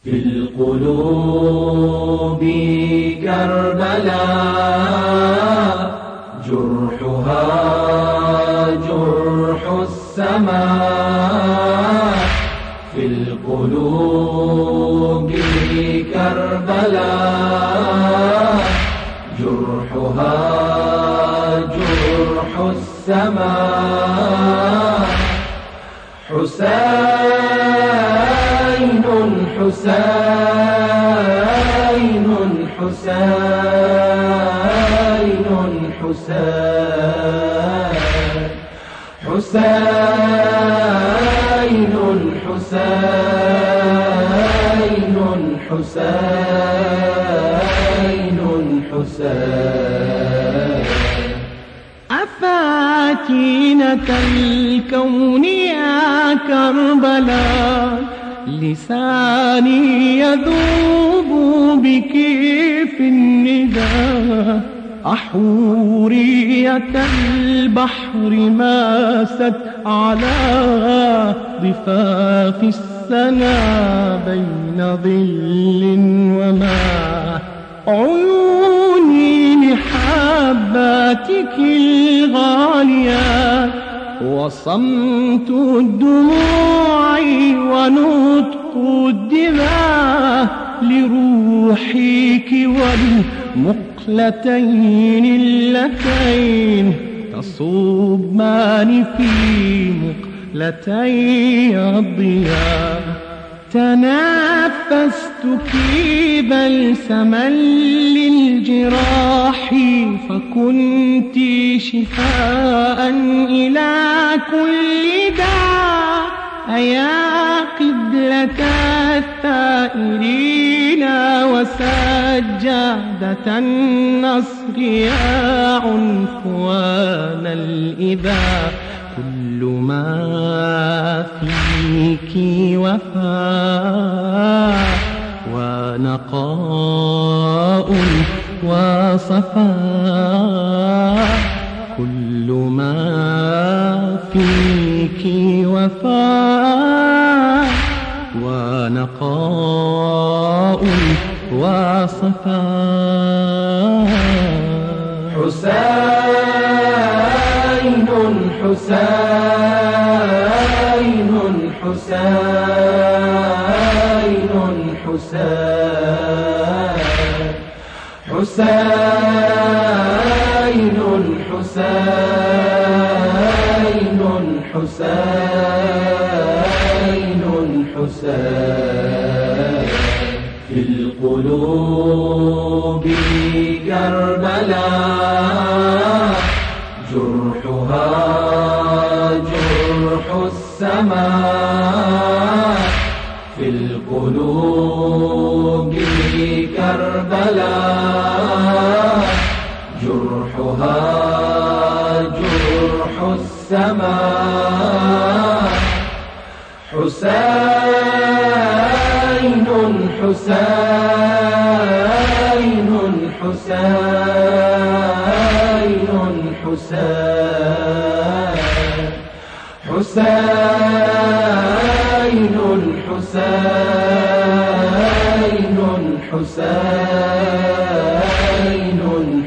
في القلوب كربلاء جرحها جرح السماء في القلوب كربلاء جرحها جرح السماء حسين حسين حسين حسين حسين حسين حسين حسين أفاتينة الكون يا كربلاء لساني يذوب بك في النداء أحورية البحر ماست على ضفاف السنا بين ظل وماء عيوني لحباتك الغاليات وصمت الدموع ونطق الدماء لروحك والمقلتين اللتين تصبان في مقلتي الضياء تنفستك بلسما للجراح فكنت شفاء إلى كل داء أيا قبلة الثائرين وسجادة النصر يا عنفوان الإباء كل ما فيك وفاء ونقاء وصفاء كل ما فيك وفاء ونقاء وصفاء حسين حسين حسين حسين حسين حسين حسين حسين في القلوب كربلاء جرحها جرح السماء في القلوب كربلاء جرحها جرح السماء حسين حسين حسين حسين حسين حسين حسين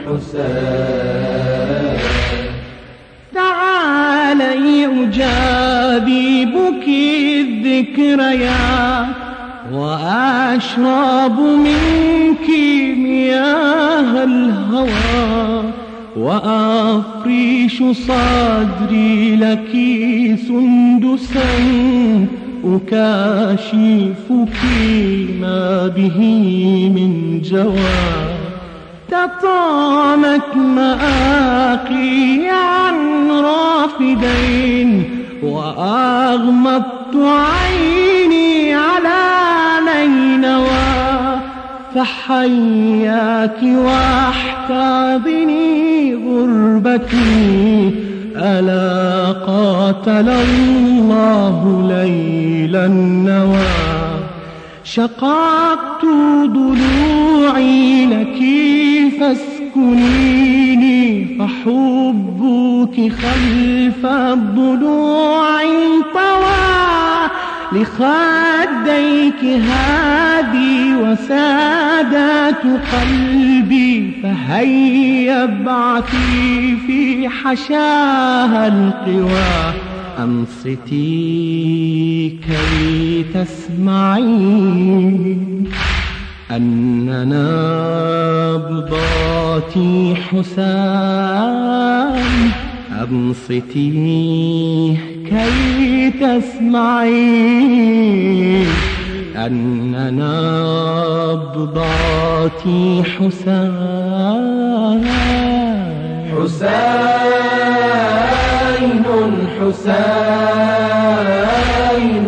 حسين تعالي أجاذبك الذكريات وأشرب منك مياه الهوى وأفرش صدري لك سندسا أكاشفك ما به من جوى تطامت مآقي عن رافدين وأغمضت عيني على نينوى فحياك واحتضني غربتي ألا قاتل الله ليل النوى شققت ضلوعي لك فاسكنيني فحبك خلف الضلوع انطوى لخديك هادي وسادات قلبي، فهيا ابعثي في حشاها القوى. أنصتي كي تسمعين أن نبضاتي حسام. أنصتي كي تسمعين أن نبضاتي حسام. حسين حسين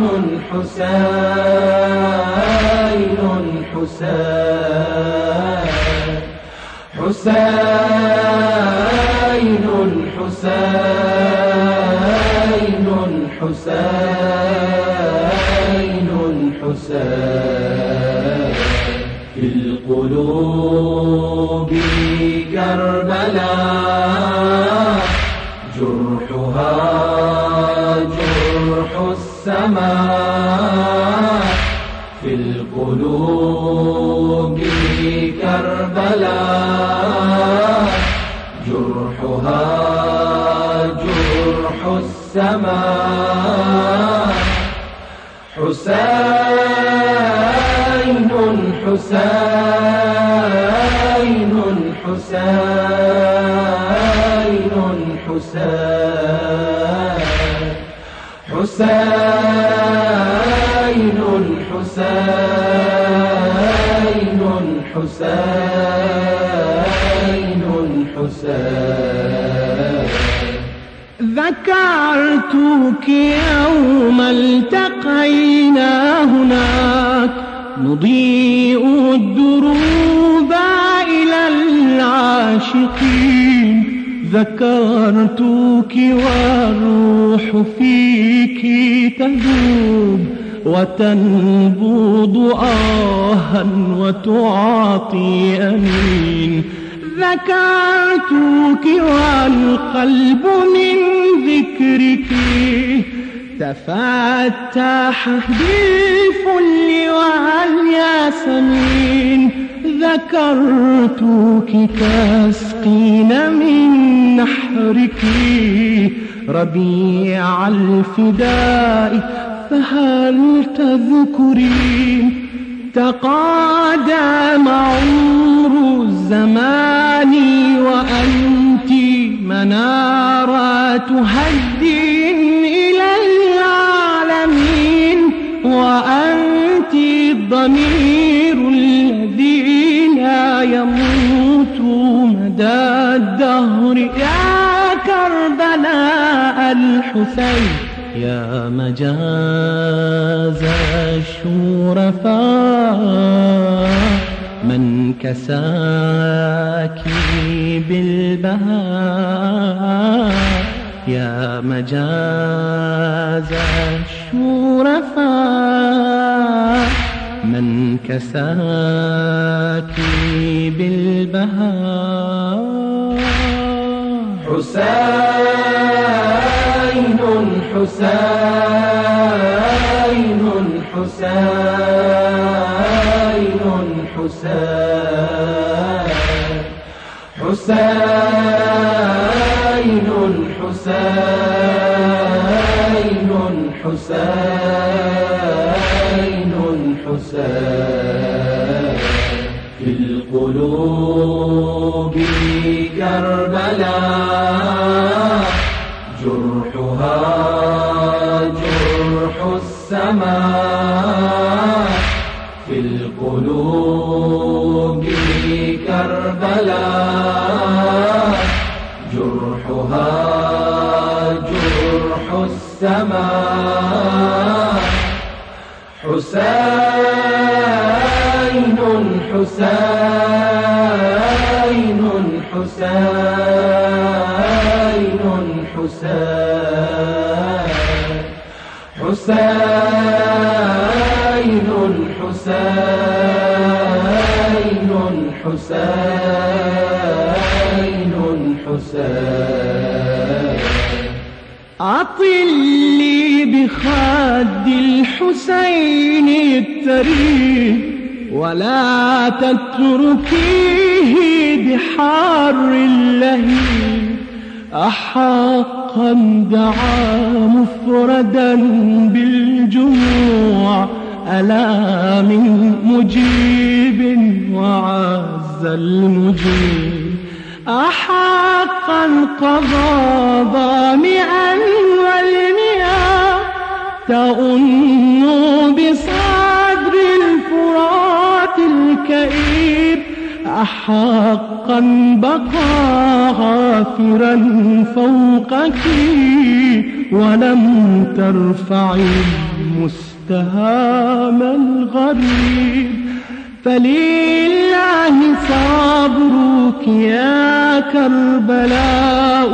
حسين حسين حسين حسين حسين حسين في القلوب كربلاء، جرحها جرح السماء. في القلوب كربلاء، جرحها جرح السماء. حسين حسين حسين حسين حسين حسين حسين حسين. ذكرتك يوم التقينا هناك، نضيء الدروب إلى العاشقين. ذكرتك والروح فيك تذوب وتنبض آها وتعطي أمين. ذكرتك والقلب من ذكرك تفتح بالفل والياسمين. ذكرتك تسقين من نحرك ربيع الفداء، فهل تذكرين؟ تقادم عمر الزمان وأنت منارات هدي إلى العالمين، وأنت الضمير الذي لا يموت مدى الدهر. يا كربلاء الحسين، يا مجاز الشرفاء، من كساك بالبهاء. يا مجاز الشرفاء، من كساك بالبهاء. حسين حسين حسين حسين حسين حسين حسين حسين في القلوب كربلاء، جرحها جرح السماء. في القلوب كربلاء، جرحها جرح السماء. حسين حسين حسين حسين حسين حسين حسين حسين. أطلي بخد الحسين بالحسين التريد، ولا تتركيه بحار اللهيب. أحقا دعا مفردا بالجموع، ألا من مجيب وعز المجيب. أحقا قضى ظامئا والمياه تؤن بصدر الفرات الكئيب. أحقا بقى غافرا فوقك ولم ترفعي المستهام الغريب. فلله صبرك يا كربلاء،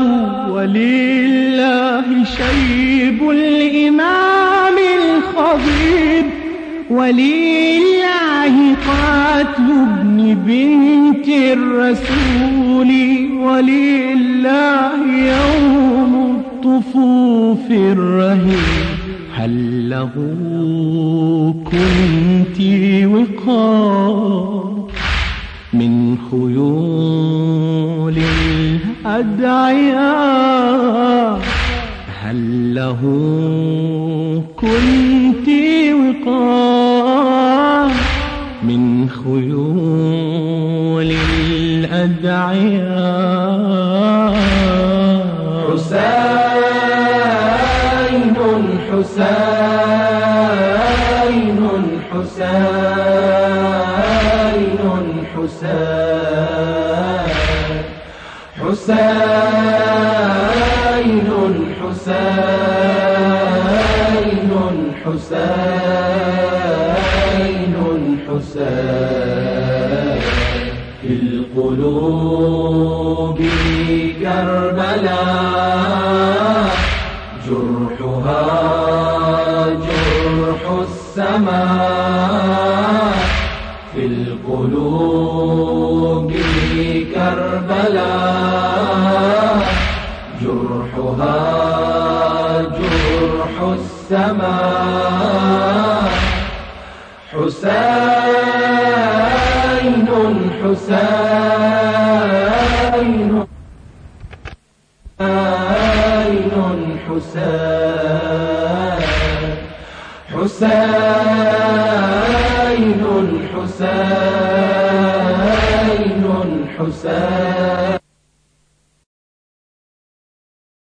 ولله شيب الإمام الخضيب، ولله قتل ابن بنت الرسول، ولله يوم الطفوف الرهيب. هل له كنت وقار من خيول الأدعياء؟ هل له كنت وقار من خيول الأدعياء؟ حسين حسين حسين حسين حسين حسين حسين حسين في القلوب كربلاء، جرحها جرح السماء. في القلوب كربلاء، جرحها جرح السماء. حسين حسين حسين حسين حسين حسين